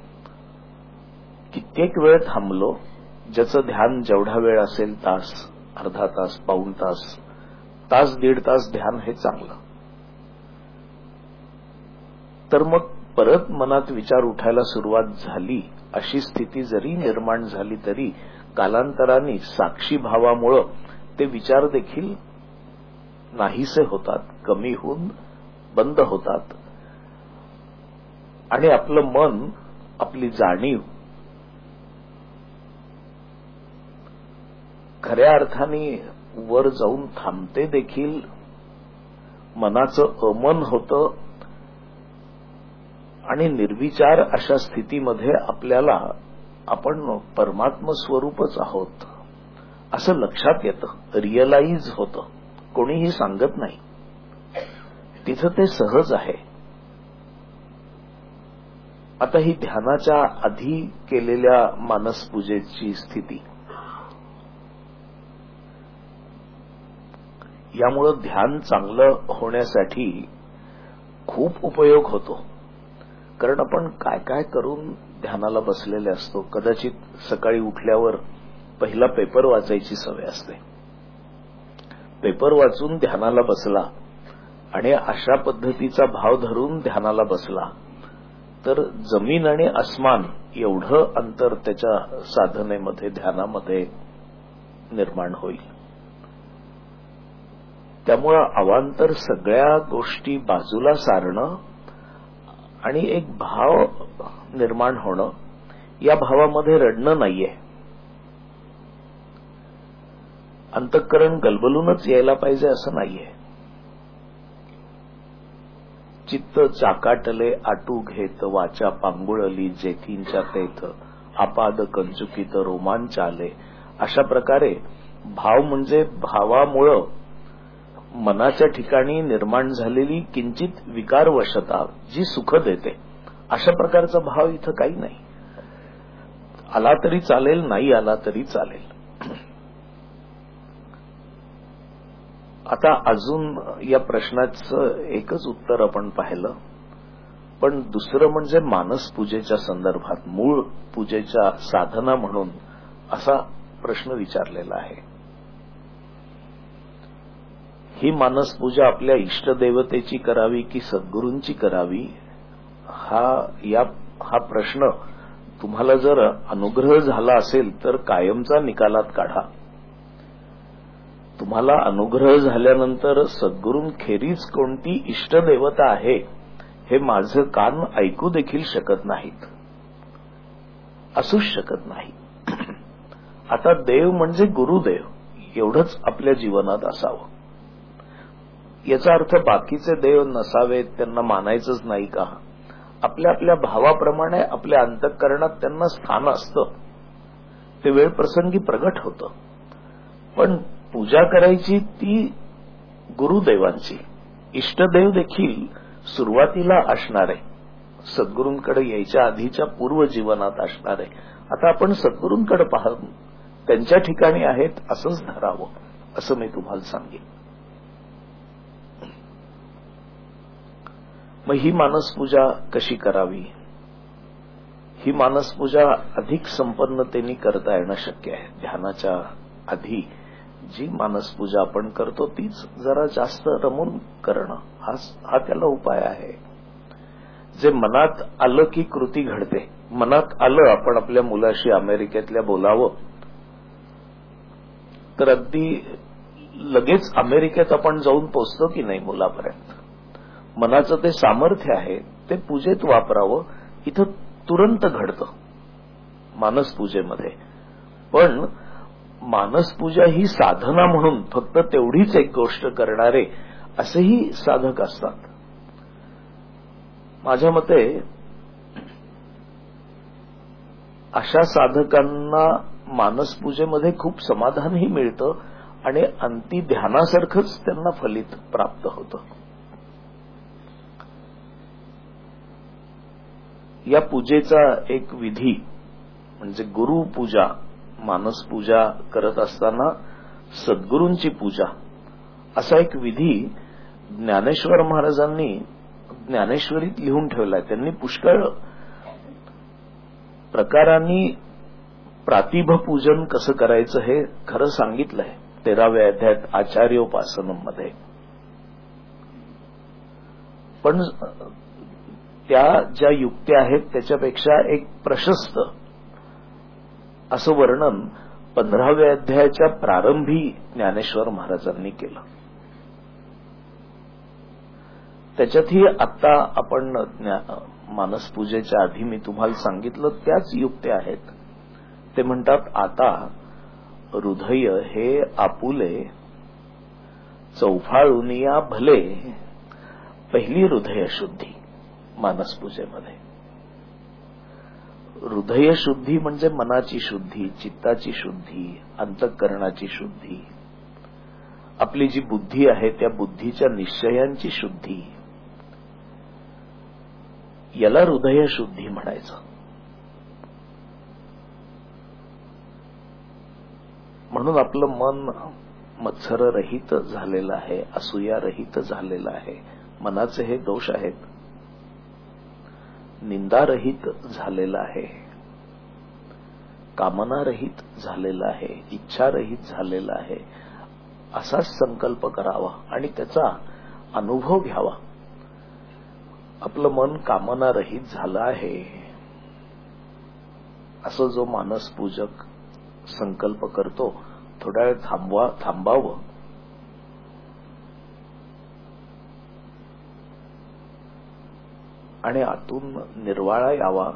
Speaker 5: कित्येक वेळ थांबलो. ज्याचं ध्यान जेवढा वेळ असेल, तास, अर्धा तास, पाऊण तास, तास दीड तास ध्यान हे चांगलं. तर मग परत मनात विचार उठायला सुरुवात झाली. अशी स्थिती जरी निर्माण झाली तरी कालांतराने साक्षी भावामुळं ते विचार देखील नाहीसे होतात, कमी होऊन बंद होतात आणि आपलं मन, आपली जाणीव खऱ्या अर्थाने वर जाऊन थांबते देखील. मनाचं अमन होतं आणि निर्विचार अशा स्थितीमध्ये आपल्याला आपण परमात्म स्वरूपच आहोत असं लक्षात येतं, रिअलाइज होतं. कोणीही सांगत नाही, तिथं ते सहज आहे. आता ही ध्यानाच्या आधी केलेल्या मानसपूजेची स्थिती, यामुळं ध्यान चांगलं होण्यासाठी खूप उपयोग होतो. कारण आपण काय काय करून ध्यानाला बसलेले असतो. कदाचित सकाळी उठल्यावर पहिला पेपर वाचायची सवय असते. पेपर वाचून ध्यानाला बसला आणि अशा पद्धतीचा भाव धरून ध्यानाला बसला तर जमीन आणि आसमान एवढं अंतर त्याच्या साधनेमध्ये, ध्यानामध्ये निर्माण होईल. त्यामुळं अवांतर सगळ्या गोष्टी बाजूला सारणं आणि एक भाव निर्माण होणं. या भावामध्ये रडणं नाहीये. अंतःकरण गलबलूनच यायला पाहिजे असं नाहीये. चित्त चाकाटले आटू घेत, वाचा पांगुळली जेथींच्या तेथ, आपाद कंचुकीत रोमांच आले. अशा प्रकारे भाव म्हणजे भावामुळं मनाच्या ठिकाणी निर्माण झालेली किंचित विकारवशता जी सुख देते, अशा प्रकारचा भाव इथं काही नाही. आला तरी चालेल, नाही आला तरी चालेल. आता अजून या प्रश्नाचं एकच उत्तर आपण पाहिलं, पण दुसरं म्हणजे मानस पूजेच्या संदर्भात मूळ पूजेच्या साधना म्हणून असा प्रश्न विचारलेला आहे. ही मानसपूजा आपल्या इष्टदेवतेची करावी की सद्गुरूंची करावी, हा या हा प्रश्न तुम्हाला जर अनुग्रह झाला असेल तर कायमचा निकालात काढा. तुम्हाला अनुग्रह झाल्यानंतर सद्गुरूंखेरीज कोणती इष्टदेवता आहे हे माझं कान ऐकू देखील शकत नाहीत, असूच शकत नाही. आता देव म्हणजे गुरुदेव एवढंच आपल्या जीवनात असावं. याचा अर्थ बाकीचे देव नसावेत, त्यांना मानायचंच नाही का? आपल्या आपल्या भावाप्रमाणे आपल्या अंतःकरणात त्यांना स्थान असतं, ते वेळ प्रसंगी प्रगट होतं. पण पूजा करायची ती गुरुदेवांची. इष्टदेव देखील सुरुवातीला असणार आहे, सद्गुरूंकडे यायच्या आधीच्या पूर्व जीवनात असणार आहे. आता आपण सद्गुरूंकडे पाहत त्यांच्या ठिकाणी आहेत असंच धरावं, असं मी तुम्हाला सांगेन. मग ही मानसपूजा कशी करावी? ही मानसपूजा अधिक संपन्नतेने करता येणं शक्य आहे. ध्यानाच्या आधी जी मानसपूजा आपण करतो तीच जरा जास्त रमून करणं, हा हा त्याला उपाय आहे. जे मनात आलं की कृती घडते. मनात आलं आपण आपल्या मुलाशी अमेरिकेतल्या बोलावं तर अगदी लगेच अमेरिकेत आपण जाऊन पोचतो की नाही मुलापर्यंत. मनाचं ते सामर्थ्य आहे ते पूजेत वापरावं. इथं तुरंत घडतं मानसपूजेमध्ये. पण मानसपूजा ही साधना म्हणून फक्त तेवढीच एक गोष्ट करणारे असेही साधक असतात. माझ्या मते अशा साधकांना मानसपूजेमध्ये खूप समाधानही मिळतं आणि अंती ध्यानासारखंच त्यांना फलित प्राप्त होतं. या पूजेचा एक विधी म्हणजे गुरुपूजा. मानसपूजा करत असताना सद्गुरूंची पूजा असा एक विधी ज्ञानेश्वर महाराजांनी ज्ञानेश्वरीत लिहून ठेवलाय. त्यांनी पुष्कळ प्रकारांनी प्रातिभपूजन कसं करायचं हे खरं सांगितलंय तेराव्या अध्यायात आचार्योपासनमध्ये. पण त्या ज्या युक्त्या आहेत त्याच्यापेक्षा एक प्रशस्त असं वर्णन पंधराव्या अध्यायाच्या प्रारंभी ज्ञानेश्वर महाराजांनी केलं. त्याच्यातही आता आपण मानसपूजेच्या आधी मी तुम्हाला सांगितलं त्याच युक्त्या आहेत. ते म्हणतात, आता हृदय हे आपुले चौफाळुनिया भले. पहिली हृदय शुद्धी मानसपूजेमध्ये. हृदय शुद्धी म्हणजे मनाची शुद्धी, चित्ताची शुद्धी, अंतःकरणाची शुद्धी, आपली जी बुद्धी आहे त्या बुद्धीच्या निश्चयांची शुद्धी, याला हृदय शुद्धी म्हणायचं. म्हणून आपलं मन मत्सररहित झालेलं आहे, असूयारहित झालेलं आहे. मनाचे हे दोष आहेत. निंदारहित झालेलं आहे, कामनारहित झालेलं आहे, इच्छारहित झालेलं आहे. असाच संकल्प करावा आणि त्याचा अनुभव घ्यावा. आपलं मन कामनारहित झालं आहे असं जो मानसपूजक संकल्प करतो थोडा वेळ थांबवा थांबावं आणि आतून निर्वाळा यावा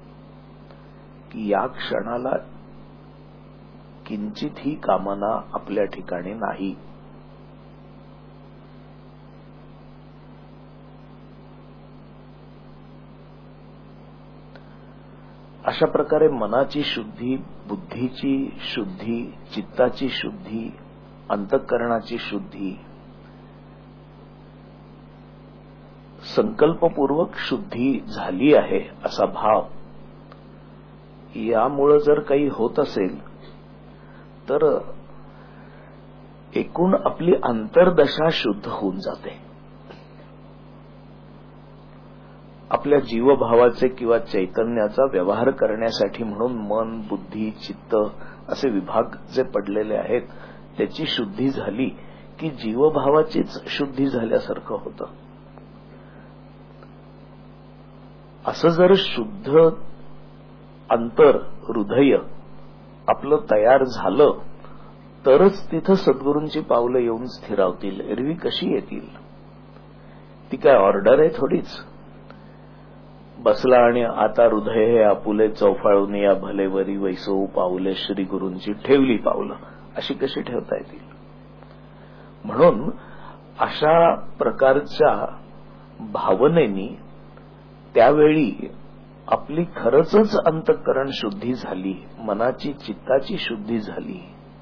Speaker 5: की या क्षणाला किंचित ही कामना आपल्या ठिकाणी नाही. अशा प्रकारे मनाची शुद्धी, बुद्धीची शुद्धी, चित्ताची शुद्धी, अंतःकरणाची शुद्धी, संकल्पपूर्वक शुद्धी झाली आहे असा भाव यामुळे जर काही होत असेल तर एकूण आपली अंतर्दशा शुद्ध होऊन जाते. आपल्या जीवभावाचे किंवा चैतन्याचा व्यवहार करण्यासाठी म्हणून मन, बुद्धी, चित्त असे विभाग जे पडलेले आहेत त्याची शुद्धी झाली की जीवभावाचीच शुद्धी झाल्यासारखं होतं. असं जर शुद्ध अंतर हृदय आपलं तयार झालं तरच तिथं सद्गुरूंची पावलं येऊन स्थिरावतील. एरवी कशी येतील? ती काय ऑर्डर आहे थोडीच. बसला आणि आता हृदय हे आपुले चौफाळून या भलेवरी वैसवू पावले श्री गुरूंची ठेवली पावलं, अशी कशी ठेवता येतील? म्हणून अशा प्रकारच्या भावनेनी त्यावेळी आपली खरंच अंतःकरण शुद्धी झाली, मनाची चित्ताची शुद्धी झाली,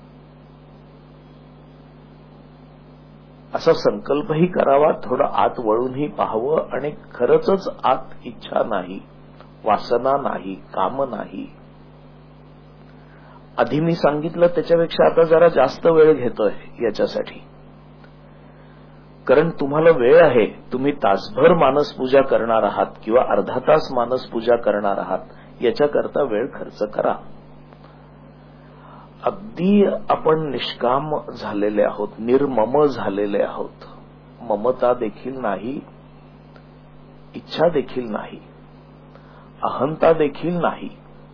Speaker 5: असा संकल्पही करावा, थोडं आत वळूनही पाहावं आणि खरंच आत इच्छा नाही, वासना नाही, काम नाही. आधी मी सांगितलं त्याच्यापेक्षा आता जरा जास्त वेळ घेतोय याच्यासाठी, कारण तुम्हाला वेळ आहे. तुम्ही तासभर मानसपूजा करणार आहात किंवा अर्धा तास मानसपूजा करणार आहात, याच्याकरता वेळ खर्च करा. अगदी आपण निष्काम झालेले आहोत, निर्मम झालेले आहोत. ममता देखील नाही, इच्छा देखील नाही, अहंता देखील नाही.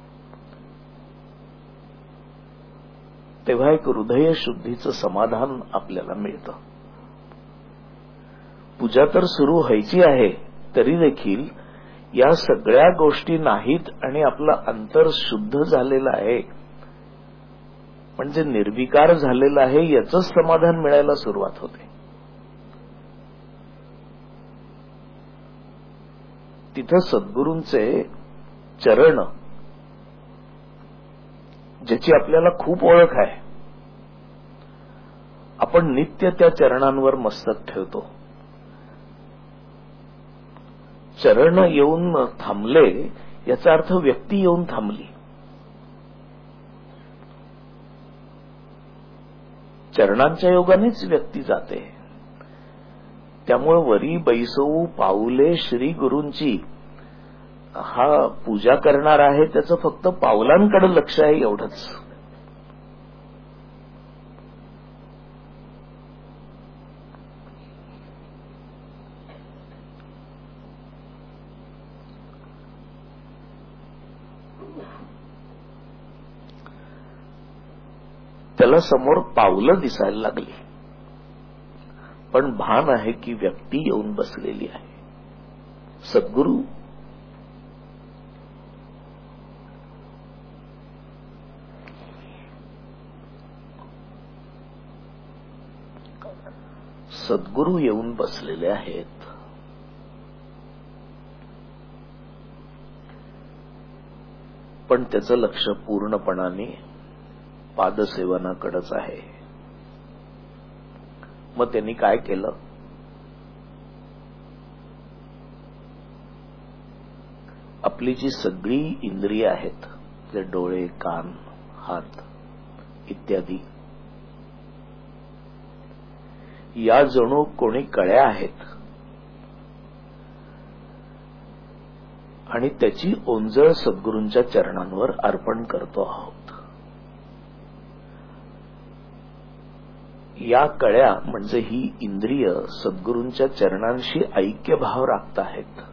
Speaker 5: तेव्हा एक हृदय शुद्धीचं समाधान आपल्याला मिळतं. पूजा तर सुरू व्हायची आहे तरी देखील या सगळ्या गोष्टी नाहीत आणि आपलं अंतर शुद्ध झालेलं आहे, म्हणजे निर्विकार झालेलं आहे, याचंच समाधान मिळायला सुरुवात होते. तिथं सद्गुरूंचे चरण, ज्याची आपल्याला खूप ओळख आहे, आपण नित्य त्या चरणांवर मस्तक ठेवतो. चरण येऊन थांबले याचा अर्थ व्यक्ती येऊन थांबली. चरणांच्या योगानेच व्यक्ती जाते. त्यामुळे वरी बैसवू पाऊले श्री गुरूंची, हा पूजा करणार आहे त्याचं फक्त पावलांकडे लक्ष आहे एवढंच. त्याला समोर पावलं दिसायला लागली, पण भान आहे की व्यक्ती येऊन बसलेली आहे. सद्गुरू सद्गुरू येऊन बसलेले आहेत. पण त्याचं लक्ष पूर्णपणाने पादसेवनाकडेच आहे. मग त्यांनी काय केलं? आपली जी सगळी इंद्रिय आहेत, जे डोळे, कान, हात इत्यादी, या जणू कोणी कळ्या आहेत आणि त्याची ओंजळ सद्गुरूंच्या चरणांवर अर्पण करतो आहोत. या कळ्या म्हणजे ही इंद्रिय सद्गुरूंच्या चरणांशी ऐक्य भाव राखत आहेत.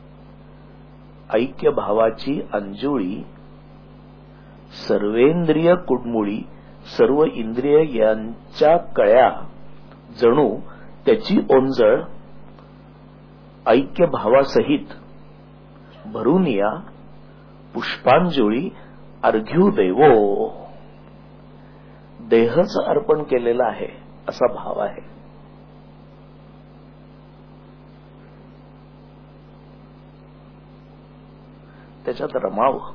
Speaker 5: ऐक्य भावाची अंजुळी सर्वेंद्रिय कुडमुळी, सर्व इंद्रिय यांच्या कळ्या जणू त्याची ओंजळ ऐक्य भावासहित भरून या पुष्पांजळी अर्घ्यू देवो, देहच अर्पण केलेला आहे असा भाव आहे. त्याच्यात रमावं,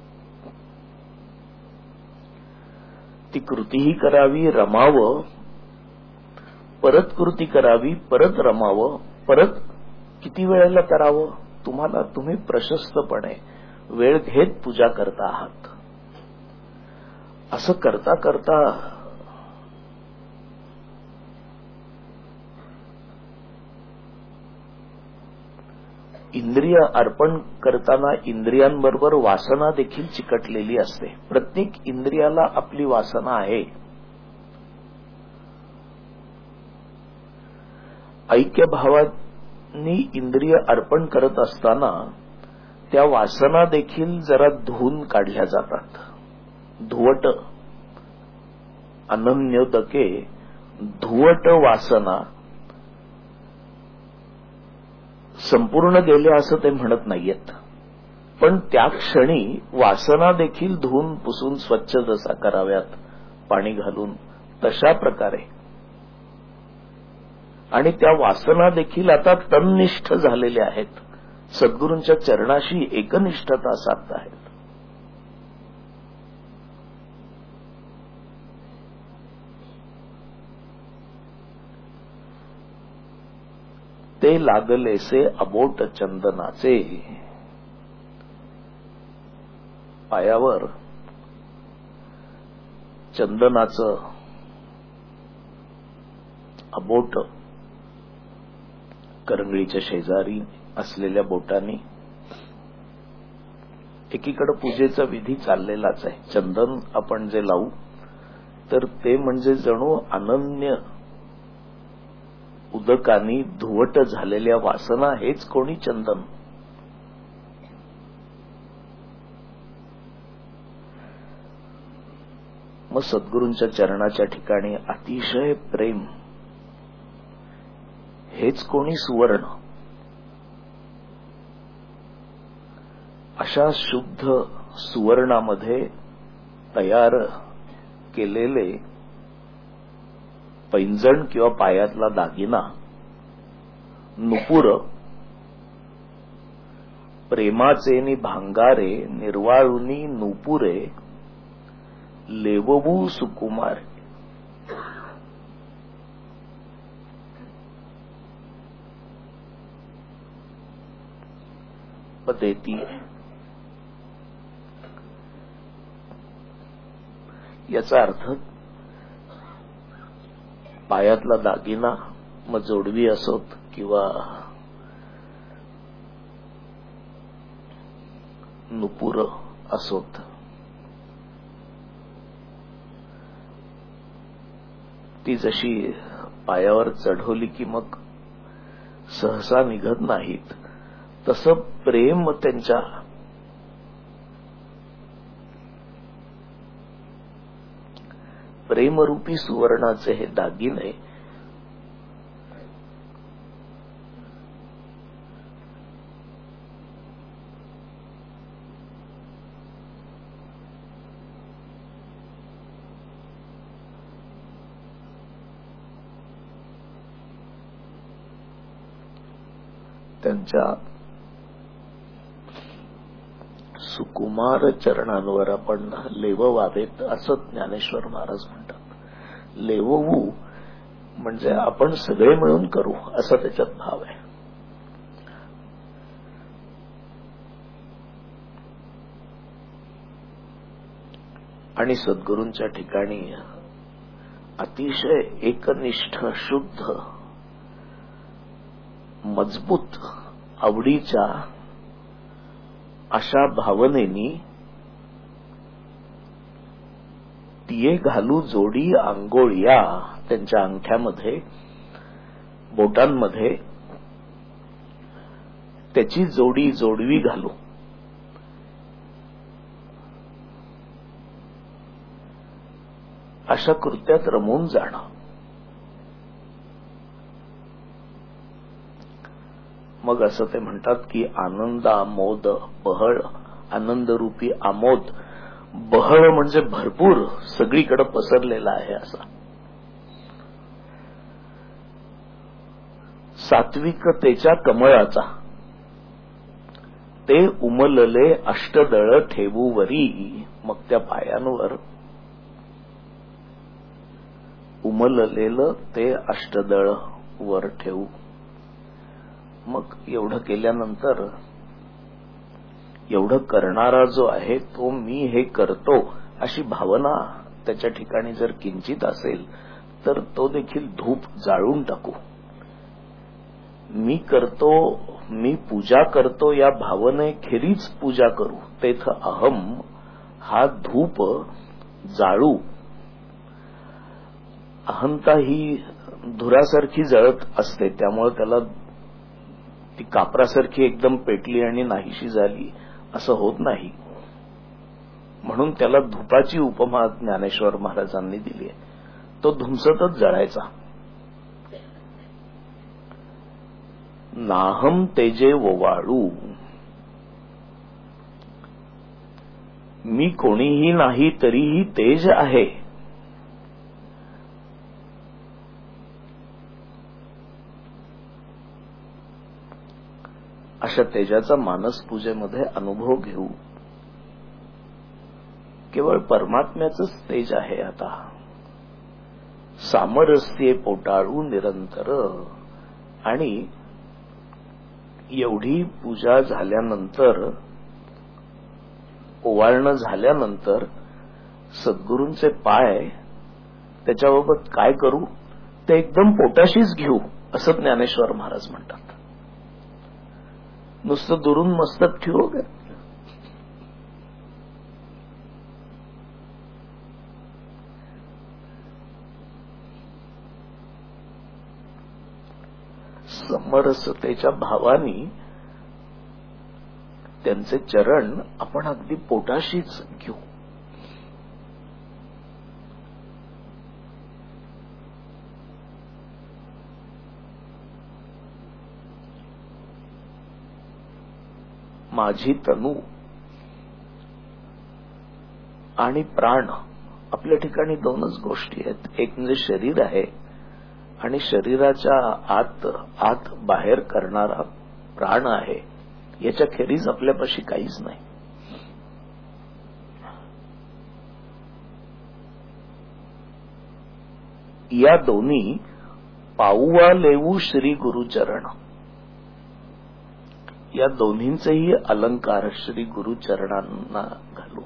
Speaker 5: ती कृतीही करावी, रमावं, परत कृती करावी, परत रमावं, परत किती वेळेला करावं? तुम्हाला तुम्ही प्रशस्तपणे वेळ घेत पूजा करता आहात. असं करता करता इंद्रिय अर्पण करताना इंद्रियांबरोबर वासना देखील चिकटलेली असते. प्रत्येक इंद्रियाला आपली वासना आहे. ऐक्यभावानी इंद्रिय अर्पण करत असताना त्या वासना देखील जरा धुवून काढल्या जातात. धुवट अनन्योदके धुवट वासना संपूर्ण गेल्या असं ते म्हणत नाहीयेत, पण त्या क्षणी वासना देखील धुवून पुसून स्वच्छ जसा कराव्यात पाणी घालून तशा प्रकारे, आणि त्या वासना देखील आता तन्निष्ठ झालेल्या आहेत, सद्गुरूंच्या चरणाशी एकनिष्ठता साधत आहेत. ते लागलेसे अबोट चंदनाचे. पायावर चंदनाचं अबोट करंगळीच्या शेजारी असलेल्या बोटांनी एकीकडे पूजेचा विधी चाललेलाच आहे. चंदन आपण जे लावू तर ते म्हणजे जणू अनन्य उदकानी धुवट झालेल्या वासना हेच कोणी चंदन. मग सद्गुरूंच्या चरणाच्या ठिकाणी अतिशय प्रेम हेच कोणी सुवर्ण. अशा शुद्ध सुवर्णामध्ये तयार केलेले पैंजण किंवा पायातला दागिना नुपुर प्रेमाचे नि भांगारे निर्वाळुनी नुपुरे लेववू सुकुमार. देती याचा अर्थ पायातला दागिना मग जोडवी असोत किंवा नुपुर असोत, ती जशी पायावर चढवली की मग सहसा निघत नाहीत, तसं प्रेम त्यांच्या प्रेमरूपी सुवर्णाचे हे दागिने त्यांच्या सुकुमार चरणांवर आपण लेववावेत असं ज्ञानेश्वर महाराज म्हणतात. लेववू म्हणजे आपण सगळे मिळून करू असा त्याच्यात भाव आहे. आणि सद्गुरूंच्या ठिकाणी अतिशय एकनिष्ठ शुद्ध मजबूत आवडीच्या अशा भावनेनी तिये घालू जोडी आंघोळ्या त्यांच्या अंगठ्यामध्ये बोटांमध्ये त्याची जोडी जोडवी घालू. अशा कृत्यात रमून जाणं. मग असं ते म्हणतात की आनंद आमोद बहळ, आनंदरूपी आमोद, बहळ म्हणजे भरपूर सगळीकडे पसरलेला आहे असा. सात्विकतेच्या कमळाचा ते उमलले अष्टदळ ठेवूवरी. मग त्या पायांवर उमललेलं ते अष्टदळ वर ठेवू. मग एवढं केल्यानंतर एवढं करणारा जो आहे तो मी हे करतो अशी भावना त्याच्या ठिकाणी जर किंचित असेल तर तो देखील धूप जाळून टाकू. मी करतो, मी पूजा करतो या भावनेखेरीज पूजा करू. तेथ अहम हा धूप जाळू अहंता ही धुरासारखी जळत असते, त्यामुळे त्याला ती कापरासारखी एकदम पेटली आणि नाहीशी झाली असं होत नाही. म्हणून त्याला धुपाची उपमा ज्ञानेश्वर महाराजांनी दिली आहे. तो धुमसतच जळायचा. नाहम तेजे ववाळू, मी कोणीही नाही तरीही तेज आहे. अशा तेजाचा मानस पूजेमध्ये अनुभव घेऊ. केवळ परमात्म्याचंच तेज आहे. आता सामरस्ये पोटाळू निरंतर. आणि एवढी पूजा झाल्यानंतर, ओवाळणं झाल्यानंतर सद्गुरूंचे पाय त्याच्याबाबत काय करू, ते एकदम पोटाशीच घेऊ असं ज्ञानेश्वर महाराज म्हणतात. नुसतं दुरून मस्तक ठेवू गे. समरसतेच्या भावानी त्यांचे चरण आपण अगदी पोटाशीच घेऊ. माझी तनू आणि प्राण, आपल्या ठिकाणी दोनच गोष्टी आहेत. एक म्हणजे शरीर आहे आणि शरीराच्या आत आत बाहेर करणारा प्राण आहे. याच्या खेरीज आपल्यापाशी काहीच नाही. या दोन्ही पाऊवा लेवू श्री गुरुचरण, या दोन्हींचेही अलंकार श्री गुरुचरणांना घालू.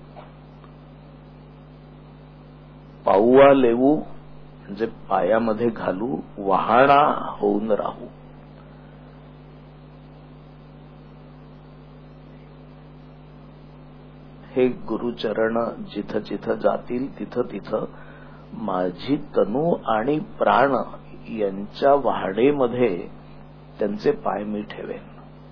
Speaker 5: पाऊवा लेवू म्हणजे पायामध्ये घालू, वाहणा होऊन राहू. हे गुरुचरण जिथं जिथं जातील तिथं तिथं माझी तनू आणि प्राण यांच्या वाहडेमध्ये त्यांचे पाय मी ठेवेन.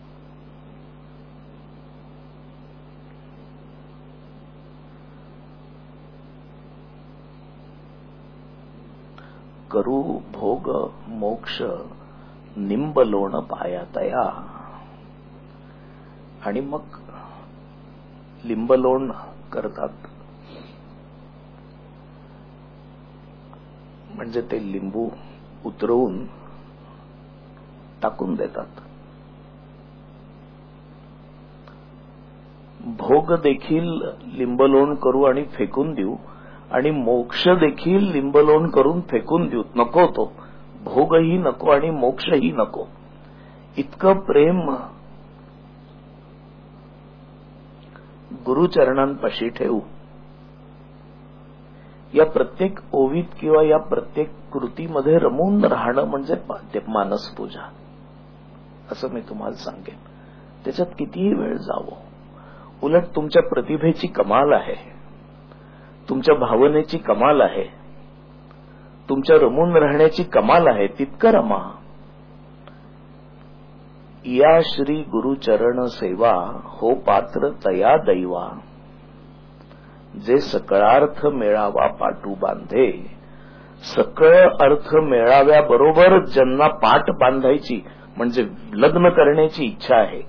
Speaker 5: करू भोग मोक्ष निंबलोण पायातया. आणि मग लिंबलोण करतात, म्हणजे ते लिंबू उतरवून टाकून देतात. भोग देखील लिंबलोण करू आणि फेकून देऊ, आणि मोक्ष देखील लिंबलोण करून फेकून देऊ. नको तो भोगही नको आणि मोक्षही नको. इतकं प्रेम गुरुचरणांपाशी ठेवू. या प्रत्येक ओवीत किंवा या प्रत्येक कृतीमध्ये रमून राहणं म्हणजे मानस पूजा असं मी तुम्हाला सांगेन. त्याच्यात कितीही वेळ जावो. उलट तुमच्या प्रतिभेची कमाल आहे, तुमच्या भावनेची कमाल आहे, तुमच्या रमून राहण्याची कमाल आहे. तितकं रमा. या श्री गुरुचरण सेवा हो पात्र तया दैवा, जे सकळार्थ मेळावा पाटू बांधे. सकळ अर्थ मेळाव्याबरोबर ज्यांना पाठ बांधायची म्हणजे लग्न करण्याची इच्छा आहे,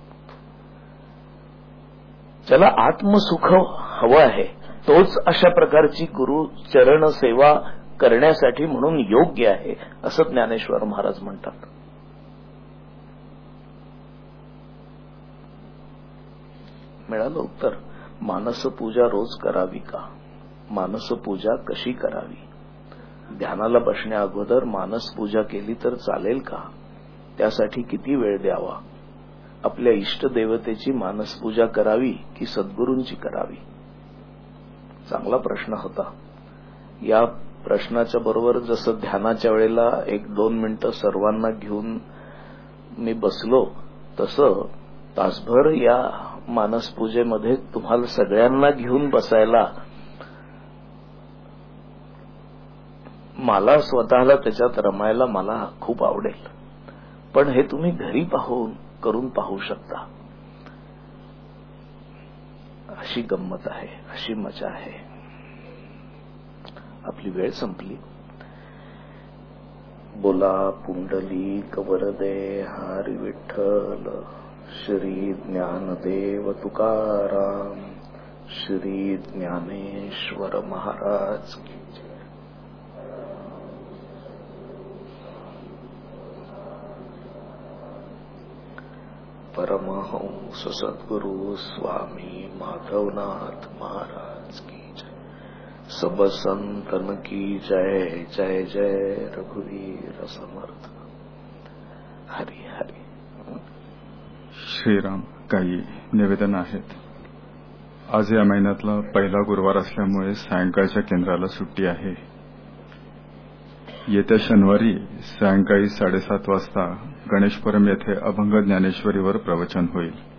Speaker 5: ज्याला आत्मसुख हवं आहे, तोच अशा प्रकारची गुरुचरण सेवा करण्यासाठी म्हणून योग्य आहे असं ज्ञानेश्वर महाराज म्हणतात. मिळालं उत्तर. मानसपूजा रोज करावी का? मानसपूजा कशी करावी? ध्यानाला बसण्या अगोदर मानसपूजा केली तर चालेल का? त्यासाठी किती वेळ द्यावा? आपल्या इष्टदेवतेची मानसपूजा करावी की सद्गुरूंची करावी? चांगला प्रश्न होता. या प्रश्नाच्या बरोबर जसं ध्यानाच्या वेळेला एक दोन मिनिटं सर्वांना घेऊन मी बसलो, तसं तासभर या मानसपूजेमध्ये तुम्हाला सगळ्यांना घेऊन बसायला मला स्वतःला त्याच्यात रमायला मला खूप आवडेल, पण हे तुम्ही घरी पाहून करून पाहू शकता. अशी गंमत आहे, अशी मजा आहे. आपली वेळ संपली. बोला पुंडलिक वरदे हरी विठ्ठल, श्री ज्ञानदेव तुकाराम, श्री ज्ञानेश्वर महाराज की जय. परमहंस सद्गुरु स्वामी माधवनाथ महाराज की जय. सब संतन की जय. जय जय रघुवीर समर्थ. हरी हरी.
Speaker 2: श्रीराम, काही निवेदन आहेत. आज या महिन्यातला पहिला गुरुवार असल्यामुळे सायंकाळच्या केंद्राला सुट्टी आहे. येत्या शनिवारी सायंकाळी साडेसात वाजता गणेशपुरम येथे अभंग ज्ञानेश्वरीवर प्रवचन होईल.